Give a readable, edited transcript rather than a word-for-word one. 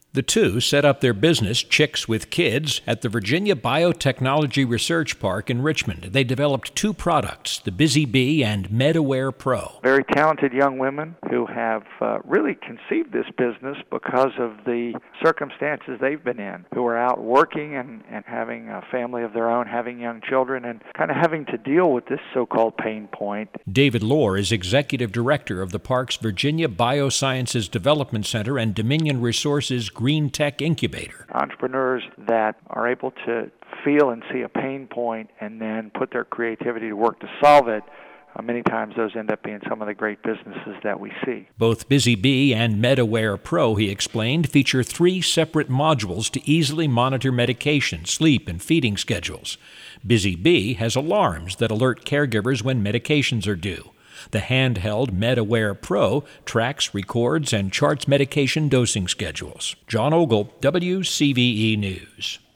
The two set up their business, Chicks with Kids, at the Virginia Biotechnology Research Park in Richmond. They developed two products, the Busy Bee and MedAware Pro. Very talented young women who have really conceived this business because of the circumstances they've been in, who are out working and having a family of their own, having young children, and kind of having to deal with this so-called pain point. David Lohr is executive director of the park's Virginia Biosciences Development Center and Dominion Resources Green Tech Incubator. Entrepreneurs that are able to feel and see a pain point and then put their creativity to work to solve it, many times those end up being some of the great businesses that we see. Both Busy Bee and MedAware Pro, he explained, feature 3 separate modules to easily monitor medication, sleep, and feeding schedules. Busy Bee has alarms that alert caregivers when medications are due. The handheld MedAware Pro tracks, records, and charts medication dosing schedules. John Ogle, WCVE News.